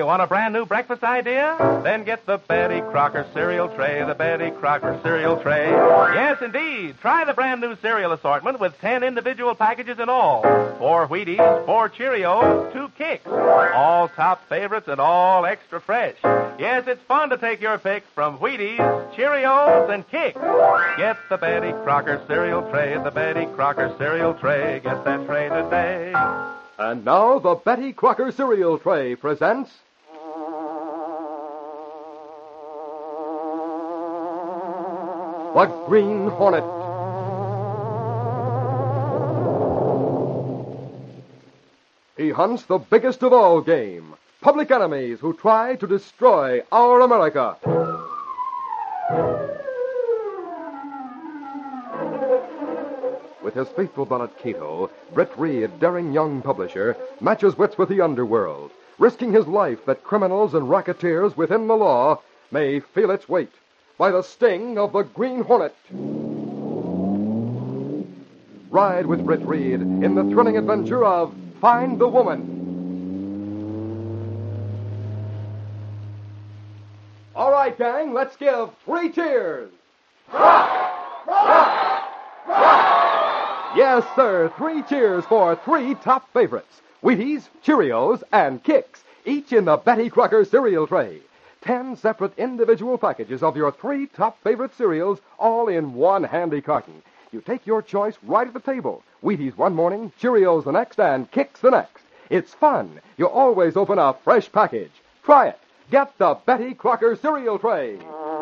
want a brand new breakfast idea? Then get the Betty Crocker cereal tray, the Betty Crocker cereal tray. Yes, indeed. Try the brand new cereal assortment with 10 individual packages in all. 4 Wheaties, 4 Cheerios, 2 Kicks. All top favorites and all extra fresh. Yes, it's fun to take your pick from Wheaties, Cheerios, and Kicks. Get the Betty Crocker cereal tray, the Betty Crocker cereal tray. Get that tray today. And now the Betty Crocker cereal tray presents... The Green Hornet. He hunts the biggest of all game, public enemies who try to destroy our America. With his faithful valet Cato, Britt Reed, daring young publisher, matches wits with the underworld, risking his life that criminals and racketeers within the law may feel its weight by the sting of the Green Hornet. Ride with Britt Reed in the thrilling adventure of Find the Woman. All right, gang, let's give 3 cheers. Yes, sir, 3 cheers for 3 top favorites. Wheaties, Cheerios, and Kicks, each in the Betty Crocker cereal tray. 10 separate individual packages of your 3 top favorite cereals, all in one handy carton. You take your choice right at the table. Wheaties one morning, Cheerios the next, and Kicks the next. It's fun. You always open a fresh package. Try it. Get the Betty Crocker cereal tray.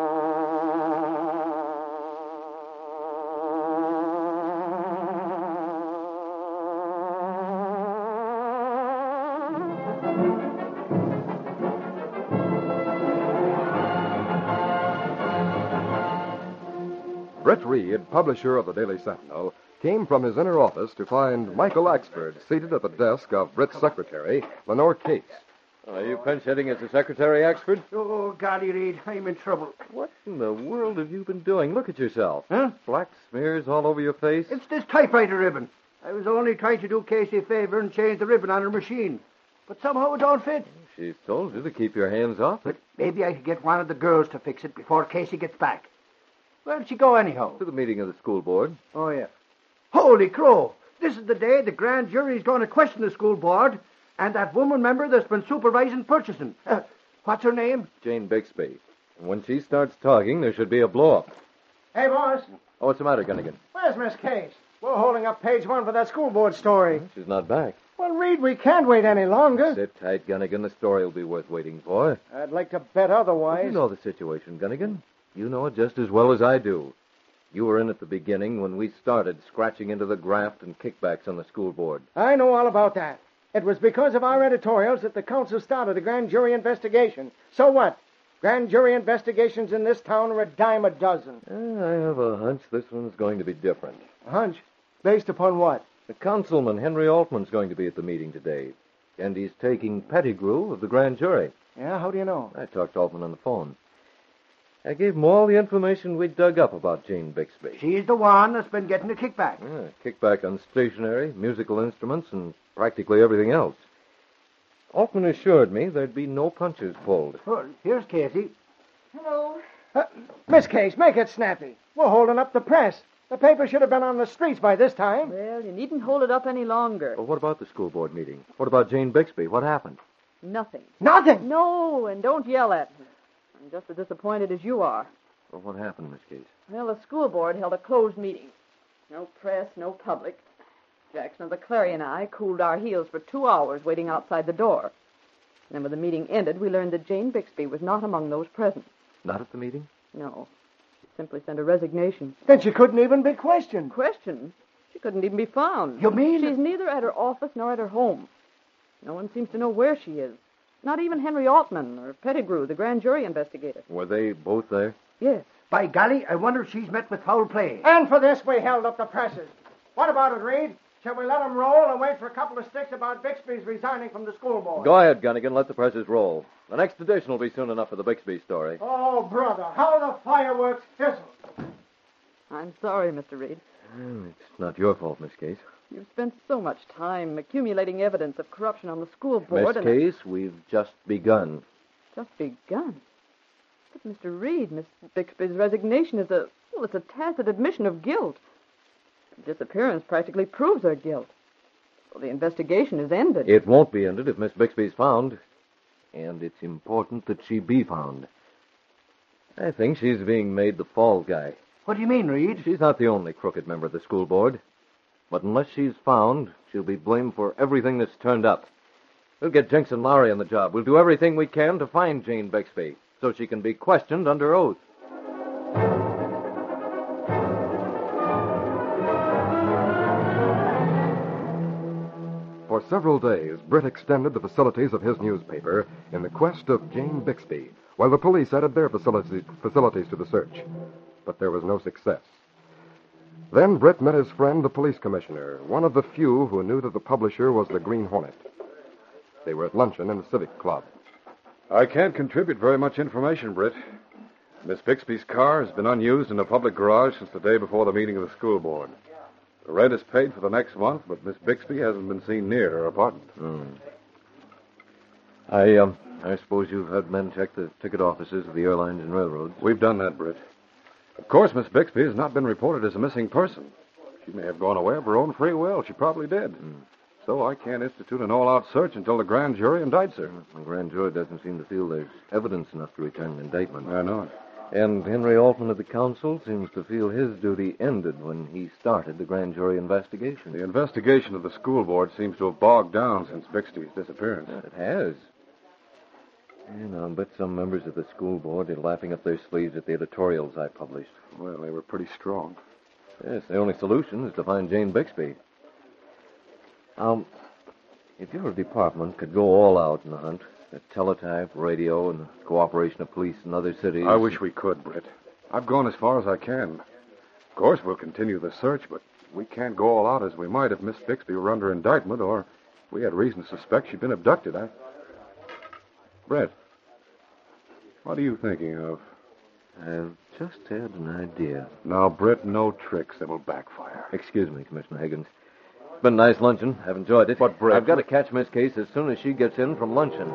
Britt Reed, publisher of the Daily Sentinel, came from his inner office to find Michael Axford seated at the desk of Britt's secretary, Lenore Case. Are you pinch-hitting as the secretary, Axford? Oh, golly, Reed, I'm in trouble. What in the world have you been doing? Look at yourself. Huh? Black smears all over your face. It's this typewriter ribbon. I was only trying to do Casey a favor and change the ribbon on her machine. But somehow it don't fit. She's told you to keep your hands off it. But maybe I could get one of the girls to fix it before Casey gets back. Where'd she go anyhow? To the meeting of the school board. Oh, yeah. Holy crow! This is the day the grand jury's going to question the school board and that woman member that's been supervising purchasing. What's her name? Jane Bixby. And when she starts talking, there should be a blow-up. Hey, boss. Oh, what's the matter, Gunnigan? Where's Miss Case? We're holding up page 1 for that school board story. She's not back. Well, Reed, we can't wait any longer. Sit tight, Gunnigan. The story will be worth waiting for. I'd like to bet otherwise. You know the situation, Gunnigan. You know it just as well as I do. You were in at the beginning when we started scratching into the graft and kickbacks on the school board. I know all about that. It was because of our editorials that the council started a grand jury investigation. So what? Grand jury investigations in this town are a dime a dozen. I have a hunch this one's going to be different. A hunch? Based upon what? The councilman, Henry Altman's going to be at the meeting today. And he's taking Pettigrew of the grand jury. Yeah, how do you know? I talked to Altman on the phone. I gave him all the information we dug up about Jane Bixby. She's the one that's been getting the kickback. Kickback on stationery, musical instruments, and practically everything else. Altman assured me there'd be no punches pulled. Well, here's Casey. Hello. Miss Case, make it snappy. We're holding up the press. The paper should have been on the streets by this time. Well, you needn't hold it up any longer. Well, what about the school board meeting? What about Jane Bixby? What happened? Nothing. Nothing? No, and don't yell at me. I'm just as disappointed as you are. Well, what happened, Miss Case? Well, the school board held a closed meeting. No press, no public. Jackson of the Clarion and I cooled our heels for 2 hours waiting outside the door. And then when the meeting ended, we learned that Jane Bixby was not among those present. Not at the meeting? No. She simply sent a resignation. Then she couldn't even be questioned. Questioned? She couldn't even be found. You mean? She's neither at her office nor at her home. No one seems to know where she is. Not even Henry Altman or Pettigrew, the grand jury investigator. Were they both there? Yes. By golly, I wonder if she's met with foul play. And for this, we held up the presses. What about it, Reed? Shall we let them roll and wait for a couple of sticks about Bixby's resigning from the school board? Go ahead, Gunnigan. Let the presses roll. The next edition will be soon enough for the Bixby story. Oh, brother, how the fireworks fizzle. I'm sorry, Mr. Reed. It's not your fault, Miss Case. You've spent so much time accumulating evidence of corruption on the school board. Miss Case, we've just begun. Just begun. But, Mr. Reed, Miss Bixby's resignation is it's a tacit admission of guilt. Her disappearance practically proves her guilt. Well, the investigation is ended. It won't be ended if Miss Bixby's found. And it's important that she be found. I think she's being made the fall guy. What do you mean, Reed? She's not the only crooked member of the school board. But unless she's found, she'll be blamed for everything that's turned up. We'll get Jenks and Lowry on the job. We'll do everything we can to find Jane Bixby so she can be questioned under oath. For several days, Britt extended the facilities of his newspaper in the quest of Jane Bixby, while the police added their facilities to the search. But there was no success. Then Britt met his friend, the police commissioner, one of the few who knew that the publisher was the Green Hornet. They were at luncheon in the Civic Club. I can't contribute very much information, Britt. Miss Bixby's car has been unused in a public garage since the day before the meeting of the school board. The rent is paid for the next month, but Miss Bixby hasn't been seen near her apartment. I suppose you've had men check the ticket offices of the airlines and railroads. We've done that, Britt. Of course, Miss Bixby has not been reported as a missing person. She may have gone away of her own free will. She probably did. So I can't institute an all-out search until the grand jury indicts her. The grand jury doesn't seem to feel there's evidence enough to return an indictment. I know it. And Henry Altman of the council seems to feel his duty ended when he started the grand jury investigation. The investigation of the school board seems to have bogged down since Bixby's disappearance. It has. And I'll bet some members of the school board are laughing up their sleeves at the editorials I published. Well, they were pretty strong. Yes, the only solution is to find Jane Bixby. If your department could go all out in the hunt, the teletype, radio, and the cooperation of police in other cities... I wish we could, Britt. I've gone as far as I can. Of course, we'll continue the search, but we can't go all out as we might if Miss Bixby were under indictment or if we had reason to suspect she'd been abducted. Brett, what are you thinking of? I've just had an idea. Now, Britt, no tricks that will backfire. Excuse me, Commissioner Higgins. It's been a nice luncheon. I've enjoyed it. But, Brett... I've got to catch Miss Case as soon as she gets in from luncheon.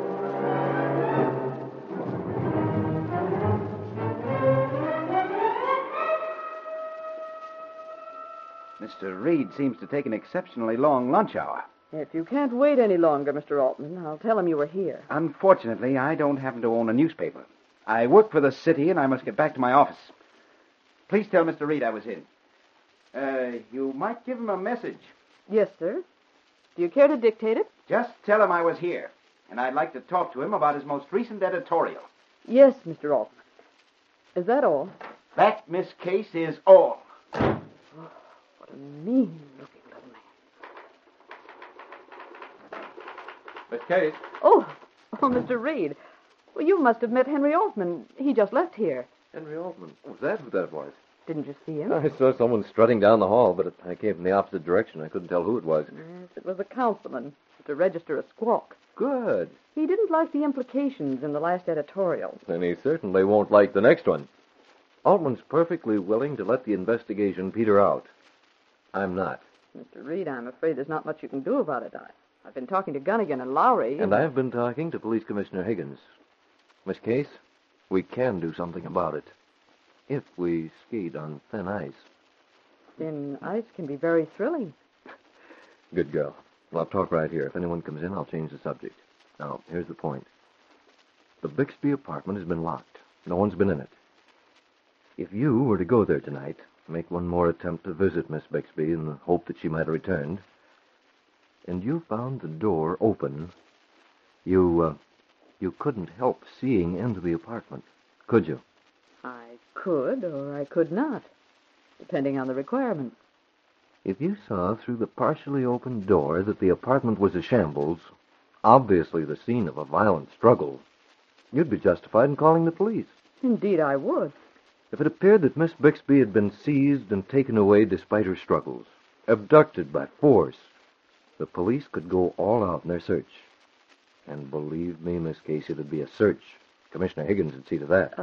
Mr. Reed seems to take an exceptionally long lunch hour. If you can't wait any longer, Mr. Altman, I'll tell him you were here. Unfortunately, I don't happen to own a newspaper. I work for the city, and I must get back to my office. Please tell Mr. Reed I was in. You might give him a message. Yes, sir. Do you care to dictate it? Just tell him I was here, and I'd like to talk to him about his most recent editorial. Yes, Mr. Altman. Is that all? That, Miss Case, is all. What a mean-looking little man. Miss Case. Oh, Mr. Reed. Well, you must have met Henry Altman. He just left here. Henry Altman. Was that who that was? Didn't you see him? I saw someone strutting down the hall, but I came from the opposite direction. I couldn't tell who it was. Yes, it was a councilman to register a squawk. Good. He didn't like the implications in the last editorial. Then he certainly won't like the next one. Altman's perfectly willing to let the investigation peter out. I'm not. Mr. Reed, I'm afraid there's not much you can do about it. I've been talking to Gunnigan and Lowry. And I've been talking to Police Commissioner Higgins. Miss Case, we can do something about it. If we skate on thin ice. Thin ice can be very thrilling. Good girl. Well, I'll talk right here. If anyone comes in, I'll change the subject. Now, here's the point. The Bixby apartment has been locked. No one's been in it. If you were to go there tonight, make one more attempt to visit Miss Bixby in the hope that she might have returned, and you found the door open, you couldn't help seeing into the apartment, could you? I could or I could not, depending on the requirements. If you saw through the partially open door that the apartment was a shambles, obviously the scene of a violent struggle, you'd be justified in calling the police. Indeed, I would. If it appeared that Miss Bixby had been seized and taken away despite her struggles, abducted by force, the police could go all out in their search. And believe me, Miss Case, it'd be a search. Commissioner Higgins would see to that.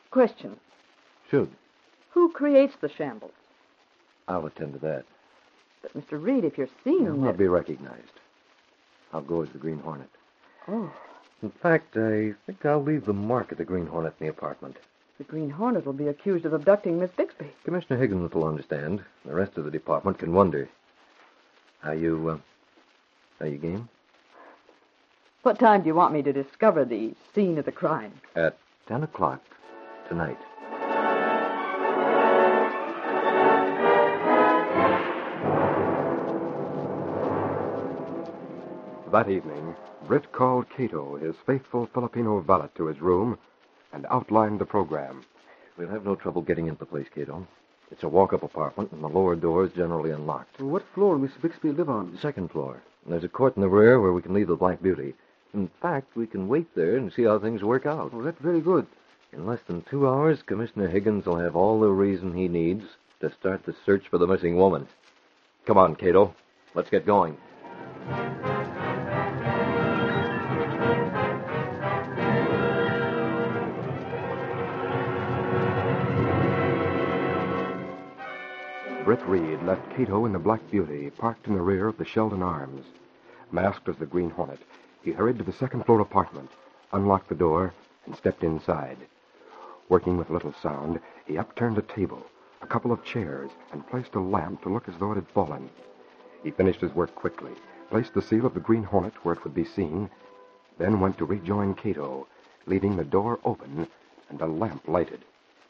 Question. Shoot. Who creates the shambles? I'll attend to that. But, Mr. Reed, if you're seen... You'll not be recognized. I'll go as the Green Hornet. Oh, In fact, I think I'll leave the mark of the Green Hornet in the apartment. the Green Hornet will be accused of abducting Miss Bixby. Commissioner Higgins will understand. The rest of the department can wonder. Are you game? What time do you want me to discover the scene of the crime? At 10 o'clock tonight. That evening, Britt called Cato, his faithful Filipino valet, to his room and outlined the program. We'll have no trouble getting into the place, Cato. It's a walk-up apartment, and the lower door is generally unlocked. Well, what floor does Miss Bixby live on? The second floor. And there's a court in the rear where we can leave the Black Beauty. In fact, we can wait there and see how things work out. Oh, that's very good. In less than 2 hours, Commissioner Higgins will have all the reason he needs to start the search for the missing woman. Come on, Cato. Let's get going. Britt Reed left Cato in the Black Beauty, parked in the rear of the Sheldon Arms. Masked as the Green Hornet, he hurried to the second-floor apartment, unlocked the door, and stepped inside. Working with little sound, he upturned a table, a couple of chairs, and placed a lamp to look as though it had fallen. He finished his work quickly, placed the seal of the Green Hornet where it would be seen, then went to rejoin Cato, leaving the door open and a lamp lighted.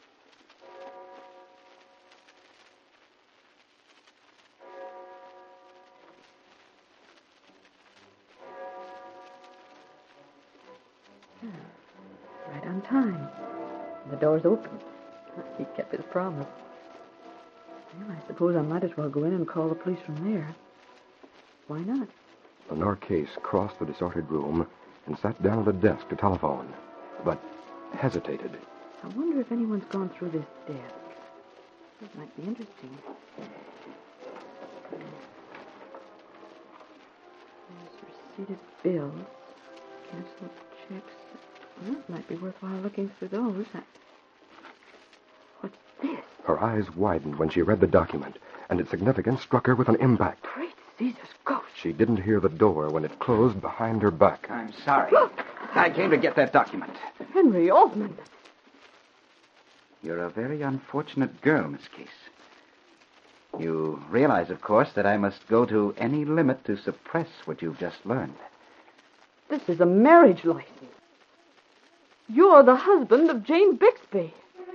Right on time. The door's open. He kept his promise. Well, I suppose I might as well go in and call the police from there. Why not? Lenore Case crossed the disordered room and sat down at a desk to telephone, but hesitated. I wonder if anyone's gone through this desk. This might be interesting. There's receipted bills, canceled checks. Well, it might be worthwhile looking through those. What's this? Her eyes widened when she read the document, and its significance struck her with an impact. Great Caesar's ghost. She didn't hear the door when it closed behind her back. I'm sorry. I came to get that document. Henry Altman. You're a very unfortunate girl, Miss Case. You realize, of course, that I must go to any limit to suppress what you've just learned. This is a marriage license. You're the husband of Jane Bixby.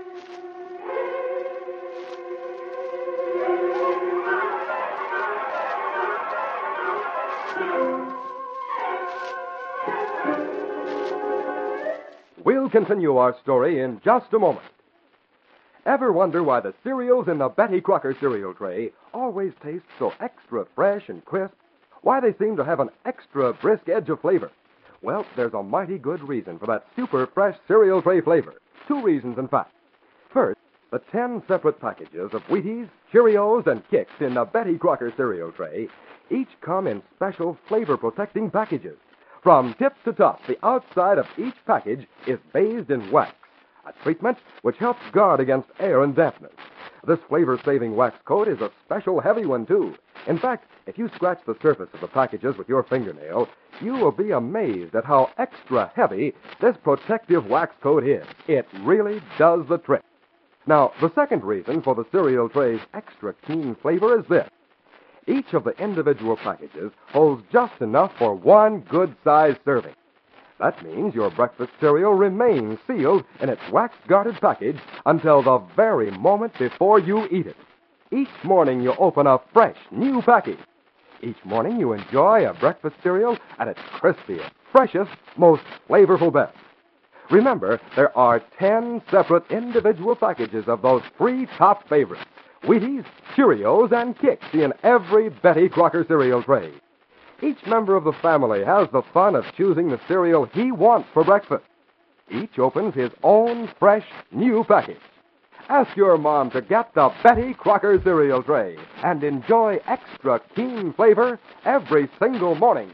We'll continue our story in just a moment. Ever wonder why the cereals in the Betty Crocker cereal tray always taste so extra fresh and crisp? Why they seem to have an extra brisk edge of flavor? Well, there's a mighty good reason for that super fresh cereal tray flavor. 2 reasons, in fact. First, the 10 separate packages of Wheaties, Cheerios, and Kix in the Betty Crocker cereal tray each come in special flavor-protecting packages. From tip to top, the outside of each package is bathed in wax, a treatment which helps guard against air and dampness. This flavor-saving wax coat is a special heavy one, too. In fact, if you scratch the surface of the packages with your fingernail, you will be amazed at how extra heavy this protective wax coat is. It really does the trick. Now, the second reason for the cereal tray's extra keen flavor is this. Each of the individual packages holds just enough for one good-sized serving. That means your breakfast cereal remains sealed in its wax-guarded package until the very moment before you eat it. Each morning you open a fresh, new package. Each morning you enjoy a breakfast cereal at its crispiest, freshest, most flavorful best. Remember, there are 10 separate individual packages of those 3 top favorites, Wheaties, Cheerios, and Kix in every Betty Crocker cereal tray. Each member of the family has the fun of choosing the cereal he wants for breakfast. Each opens his own fresh, new package. Ask your mom to get the Betty Crocker cereal tray and enjoy extra keen flavor every single morning.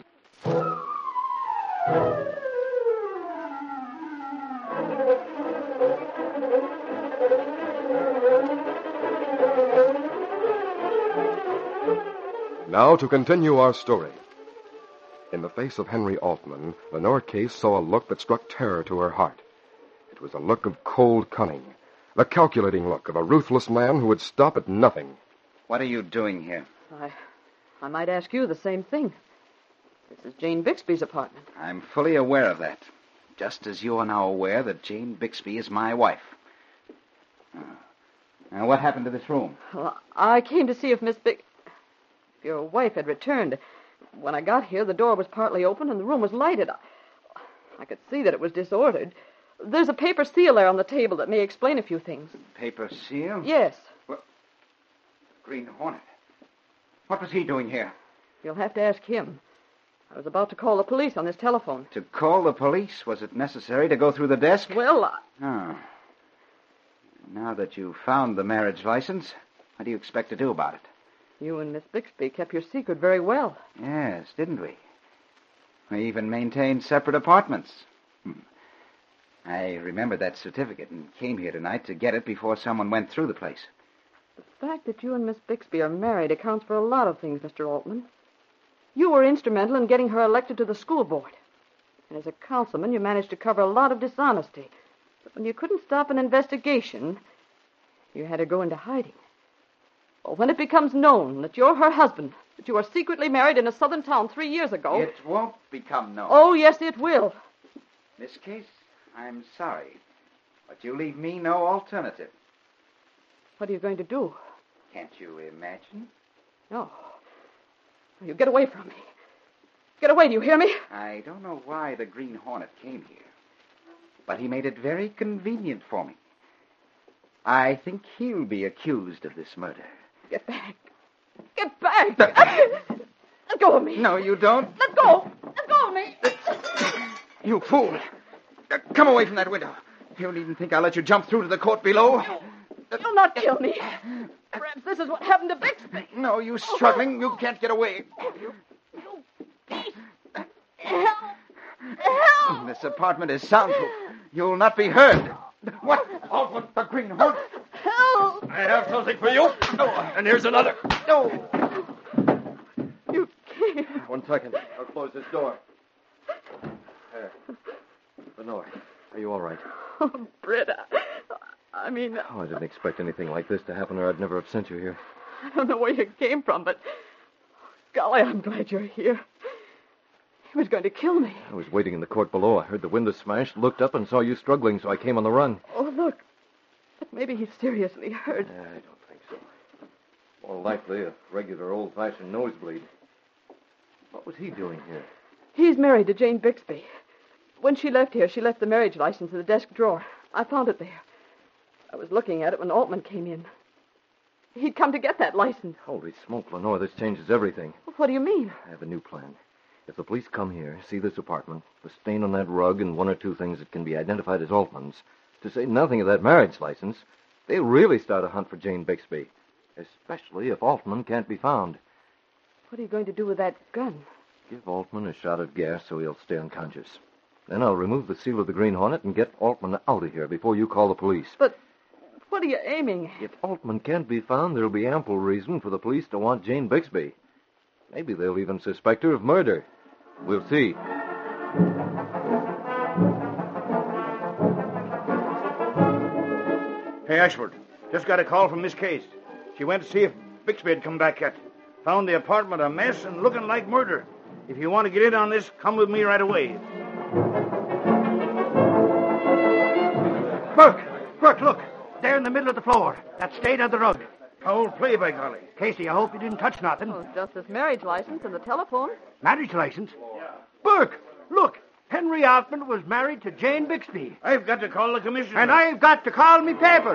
Now to continue our story. In the face of Henry Altman, Lenore Case saw a look that struck terror to her heart. It was a look of cold cunning, the calculating look of a ruthless man who would stop at nothing. What are you doing here? I might ask you the same thing. This is Jane Bixby's apartment. I'm fully aware of that. Just as you are now aware that Jane Bixby is my wife. Now, what happened to this room? Well, I came to see if your wife had returned. When I got here, the door was partly open and the room was lighted. I could see that it was disordered. There's a paper seal there on the table that may explain a few things. Paper seal? Yes. Well, Green Hornet. What was he doing here? You'll have to ask him. I was about to call the police on this telephone. To call the police? Was it necessary to go through the desk? Well, Oh. Now that you've found the marriage license, what do you expect to do about it? You and Miss Bixby kept your secret very well. Yes, didn't we? We even maintained separate apartments. I remembered that certificate and came here tonight to get it before someone went through the place. The fact that you and Miss Bixby are married accounts for a lot of things, Mr. Altman. You were instrumental in getting her elected to the school board. And as a councilman, you managed to cover a lot of dishonesty. But when you couldn't stop an investigation, you had her go into hiding. Well, when it becomes known that you're her husband, that you are secretly married in a southern town 3 years ago... It won't become known. Oh, yes, it will. Miss Case, I'm sorry, but you leave me no alternative. What are you going to do? Can't you imagine? No. You get away from me. Get away, do you hear me? I don't know why the Green Hornet came here, but he made it very convenient for me. I think he'll be accused of this murder. Get back. Get back. Let go of me. No, you don't. Let go. Let go of me. You fool. Come away from that window. You needn't think I'll let you jump through to the court below. You'll not kill me. Perhaps this is what happened to Bixby. No, you struggling. You can't get away. You beast. Help. Help. This apartment is soundproof. You'll not be heard. What? Altman, the Green Hornet. Help. I have something for you. And here's another. No. You came. 1 second. I'll close this door. There. Lenore, are you all right? Oh, Britta. I I didn't expect anything like this to happen, or I'd never have sent you here. I don't know where you came from, but golly, I'm glad you're here. He was going to kill me. I was waiting in the court below. I heard the window smashed, looked up, and saw you struggling, so I came on the run. Oh, look. But maybe he's seriously hurt. I don't think so. More likely a regular old-fashioned nosebleed. What was he doing here? He's married to Jane Bixby. When she left here, she left the marriage license in the desk drawer. I found it there. I was looking at it when Altman came in. He'd come to get that license. Holy smoke, Lenore, this changes everything. What do you mean? I have a new plan. If the police come here, see this apartment, the stain on that rug, and 1 or 2 things that can be identified as Altman's, to say nothing of that marriage license, they'll really start a hunt for Jane Bixby, especially if Altman can't be found. What are you going to do with that gun? Give Altman a shot of gas so he'll stay unconscious. Then I'll remove the seal of the Green Hornet and get Altman out of here before you call the police. But what are you aiming at? If Altman can't be found, there'll be ample reason for the police to want Jane Bixby. Maybe they'll even suspect her of murder. We'll see. Hey, Ashford, just got a call from Miss Case. She went to see if Bixby had come back yet. Found the apartment a mess and looking like murder. If you want to get in on this, come with me right away. Burke, look. There in the middle of the floor. That stain on the rug. Foul play, by golly. Casey, I hope you didn't touch nothing. Oh, just this marriage license and the telephone. Marriage license? Yeah. Burke, look. Henry Altman was married to Jane Bixby. I've got to call the commissioner. And I've got to call me paper.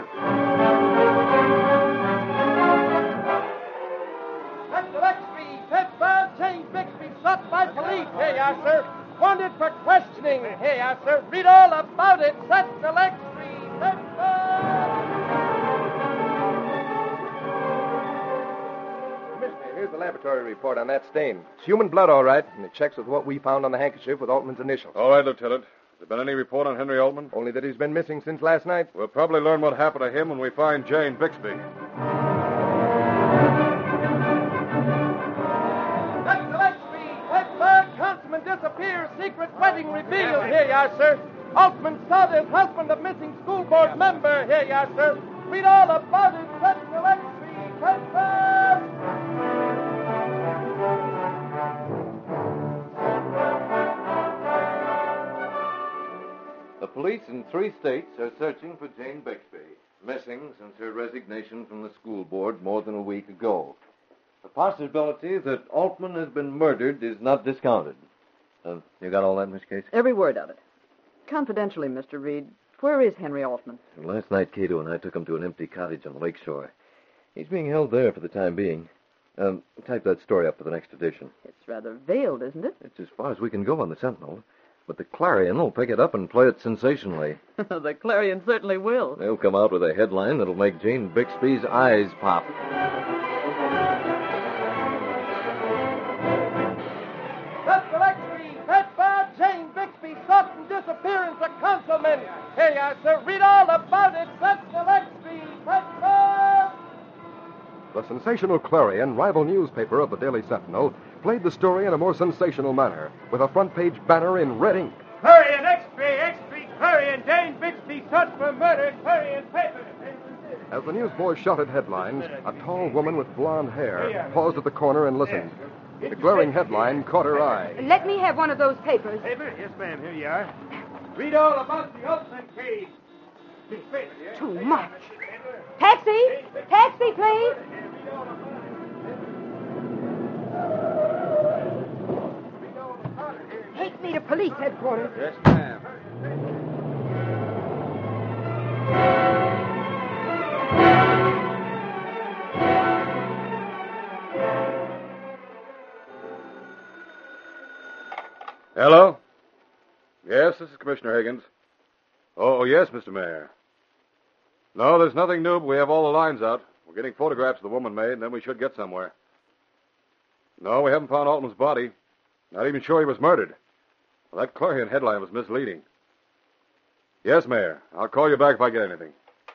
Mr. Bixby, Pepper, Jane Bixby, shot by police. Here you are, sir. Wanted for questioning. Here you are, sir. Read all about it. Central Extreme. Pepper! Here's the laboratory report on that stain. It's human blood, all right, and it checks with what we found on the handkerchief with Altman's initials. All right, Lieutenant. Has there been any report on Henry Altman? Only that he's been missing since last night. We'll probably learn what happened to him when we find Jane Bixby. secret wedding revealed. Here you are, sir. Altman saw this husband of missing school board member. Here you are, sir. Read all about it. Central Extra Paper. The police in 3 states are searching for Jane Bixby, missing since her resignation from the school board more than a week ago. The possibility that Altman has been murdered is not discounted. You got all that, Miss Case? Every word of it. Confidentially, Mr. Reed, where is Henry Altman? Last night, Cato and I took him to an empty cottage on the lakeshore. He's being held there for the time being. Type that story up for the next edition. It's rather veiled, isn't it? It's as far as we can go on the Sentinel. But the Clarion will pick it up and play it sensationally. The Clarion certainly will. They'll come out with a headline that'll make Jane Bixby's eyes pop. Central Extra Paper. Jane Bixby sudden disappearance of councilman. Here you are, sir. Read all about it. Central Extra Paper. The sensational Clarion, rival newspaper of the Daily Sentinel, played the story in a more sensational manner, with a front-page banner in red ink. Clarion Extra Clarion. Jane Bixby sought for murder. Clarion paper. As the newsboys shouted headlines, a tall woman with blonde hair paused at the corner and listened. The glaring headline caught her eye. Let me have one of those papers. Paper? Yes, ma'am. Here you are. Read all about the Altman case. Too much. Taxi! Taxi, please! Take me to police headquarters. Yes, ma'am. Hello? Yes, this is Commissioner Higgins. Oh, yes, Mr. Mayor. No, there's nothing new, but we have all the lines out. We're getting photographs of the woman made, and then we should get somewhere. No, we haven't found Altman's body. Not even sure he was murdered. Well, that Clarion headline was misleading. Yes, Mayor. I'll call you back if I get anything.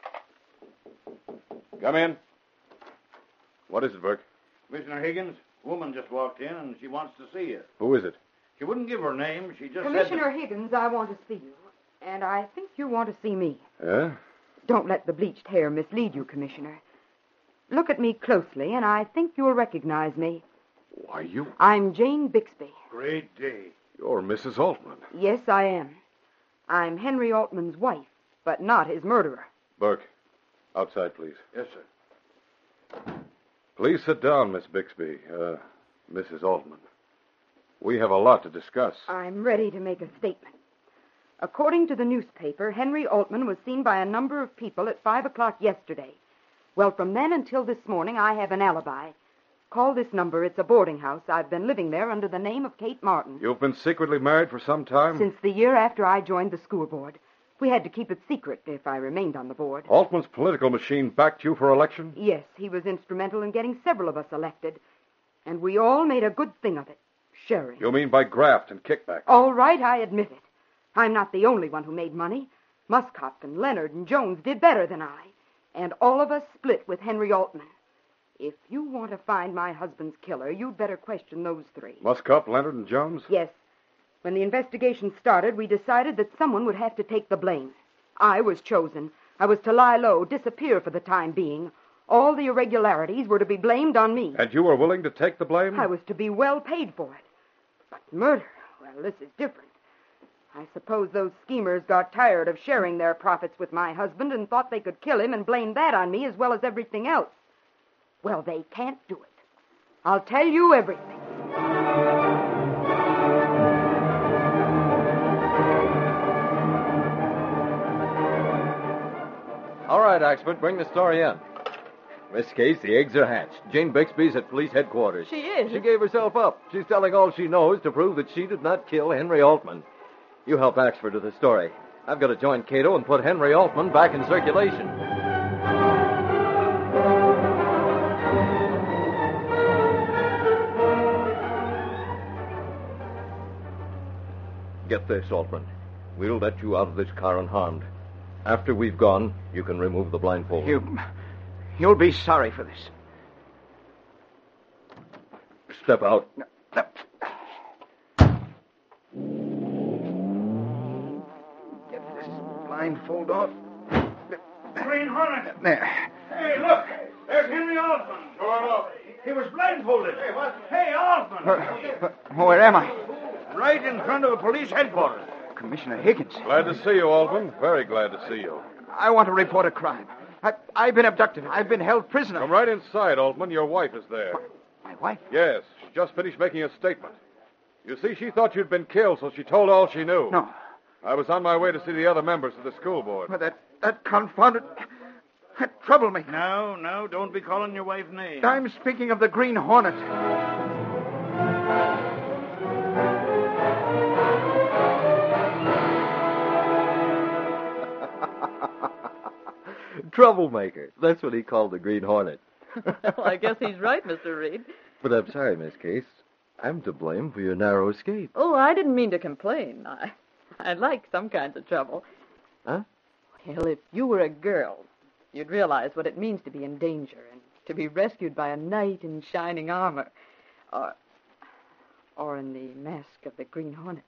Come in. What is it, Burke? Commissioner Higgins, woman just walked in, and she wants to see you. Who is it? She wouldn't give her name. She just Commissioner Higgins, I want to see you. And I think you want to see me. Yeah? Don't let the bleached hair mislead you, Commissioner. Look at me closely, and I think you'll recognize me. Why, you... I'm Jane Bixby. Great day. You're Mrs. Altman. Yes, I am. I'm Henry Altman's wife, but not his murderer. Burke, outside, please. Yes, sir. Please sit down, Miss Bixby. Mrs. Altman. We have a lot to discuss. I'm ready to make a statement. According to the newspaper, Henry Altman was seen by a number of people at 5 o'clock yesterday. Well, from then until this morning, I have an alibi. Call this number. It's a boarding house. I've been living there under the name of Kate Martin. You've been secretly married for some time? Since the year after I joined the school board. We had to keep it secret if I remained on the board. Altman's political machine backed you for election? Yes, he was instrumental in getting several of us elected. And we all made a good thing of it. Sharing. You mean by graft and kickback? All right, I admit it. I'm not the only one who made money. Muscott and Leonard and Jones did better than I. And all of us split with Henry Altman. If you want to find my husband's killer, you'd better question those 3. Muscott, Leonard, and Jones? Yes. When the investigation started, we decided that someone would have to take the blame. I was chosen. I was to lie low, disappear for the time being. All the irregularities were to be blamed on me. And you were willing to take the blame? I was to be well paid for it. But murder, well, this is different. I suppose those schemers got tired of sharing their profits with my husband and thought they could kill him and blame that on me as well as everything else. Well, they can't do it. I'll tell you everything. All right, Oxford, bring the story in. Miss Case, the eggs are hatched. Jane Bixby's at police headquarters. She is? She gave herself up. She's telling all she knows to prove that she did not kill Henry Altman. You help Oxford with the story. I've got to join Cato and put Henry Altman back in circulation. Get this, Altman. We'll let you out of this car unharmed. After we've gone, you can remove the blindfold. You'll be sorry for this. Step out. blindfold off. Green Hornet. There. Hey, look. There's Henry Osmond. He was blindfolded. Hey, what? Hey, Osmond. Where am I? Right in front of the police headquarters. Commissioner Higgins. Glad to see you, Altman. Very glad to see you. I want to report a crime. I've been abducted. I've been held prisoner. Come right inside, Altman. Your wife is there. My wife? Yes. She just finished making a statement. You see, she thought you'd been killed, so she told all she knew. No. I was on my way to see the other members of the school board. Well, that confounded... That troublemaker. No, don't be calling your wife names. I'm speaking of the Green Hornet. Troublemaker. That's what he called the Green Hornet. Well, I guess he's right, Mr. Reed. But I'm sorry, Miss Case. I'm to blame for your narrow escape. Oh, I didn't mean to complain. I like some kinds of trouble. Huh? Well, if you were a girl, you'd realize what it means to be in danger and to be rescued by a knight in shining armor. Or in the mask of the Green Hornet.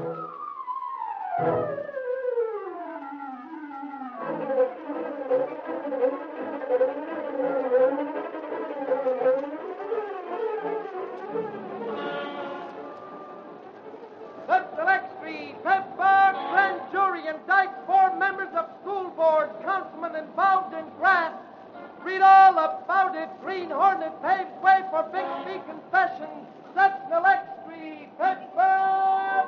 Let's select Street, Pepper, grand jury indict 4 members of school board, councilmen involved in graft. Read all about it. Green Hornet paves way for Bixby confession. Let's select Street, Pepper.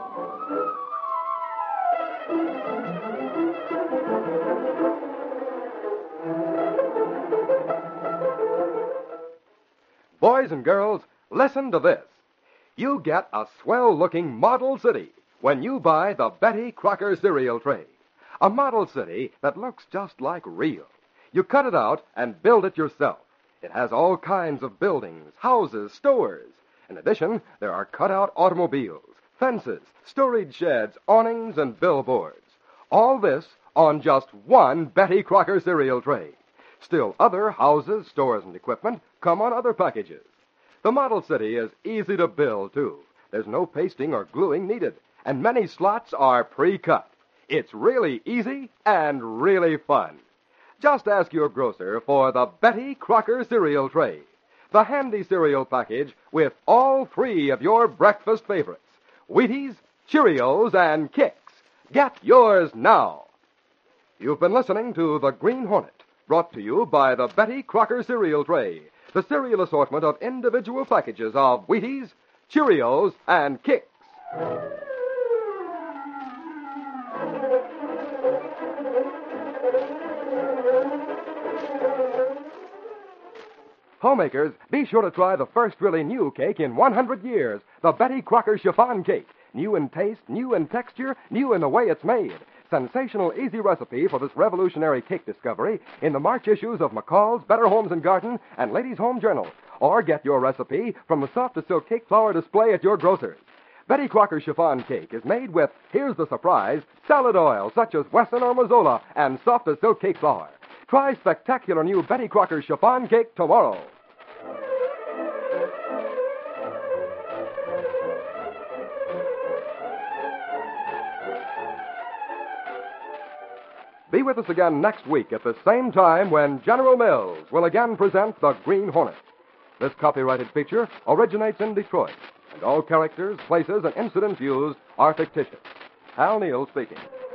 Boys and girls, listen to this. You get a swell-looking model city when you buy the Betty Crocker cereal tray. A model city that looks just like real. You cut it out and build it yourself. It has all kinds of buildings, houses, stores. In addition, there are cut-out automobiles, fences, storage sheds, awnings, and billboards. All this on just one Betty Crocker cereal tray. Still other houses, stores, and equipment come on other packages. The model city is easy to build, too. There's no pasting or gluing needed, and many slots are pre-cut. It's really easy and really fun. Just ask your grocer for the Betty Crocker cereal tray, the handy cereal package with all 3 of your breakfast favorites, Wheaties, Cheerios, and Kix. Get yours now. You've been listening to The Green Hornet, brought to you by the Betty Crocker cereal tray, the cereal assortment of individual packages of Wheaties, Cheerios, and Kix. Homemakers, be sure to try the first really new cake in 100 years, the Betty Crocker chiffon cake. New in taste, new in texture, new in the way it's made. Sensational, easy recipe for this revolutionary cake discovery in the March issues of McCall's, Better Homes and Garden, and Ladies' Home Journal. Or get your recipe from the soft-to-silk cake flour display at your grocer's. Betty Crocker chiffon cake is made with, here's the surprise, salad oil such as Wesson or Mazola and soft-to-silk cake flour. Try spectacular new Betty Crocker chiffon cake tomorrow. Be with us again next week at the same time when General Mills will again present The Green Hornet. This copyrighted feature originates in Detroit, and all characters, places, and incidents used are fictitious. Hal Neal speaking.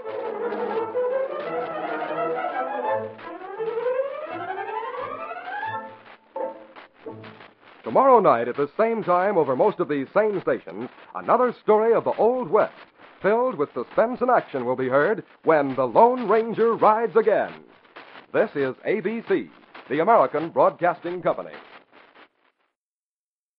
Tomorrow night at the same time over most of these same stations, another story of the Old West, filled with suspense and action, will be heard when the Lone Ranger rides again. This is ABC, the American Broadcasting Company.